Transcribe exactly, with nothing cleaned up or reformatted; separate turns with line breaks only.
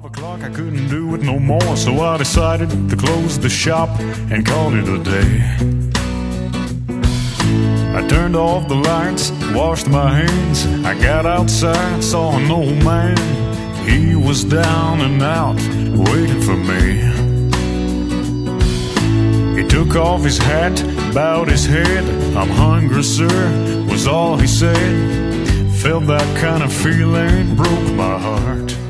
Twelve o'clock, I couldn't do it no more, so I decided to close the shop and call it a day. I turned off the lights, washed my hands. I got outside, saw an old man. He was down and out, waiting for me. He took off his hat, bowed his head. "I'm hungry, sir," was all he said. Felt that kind of feeling, broke my heart.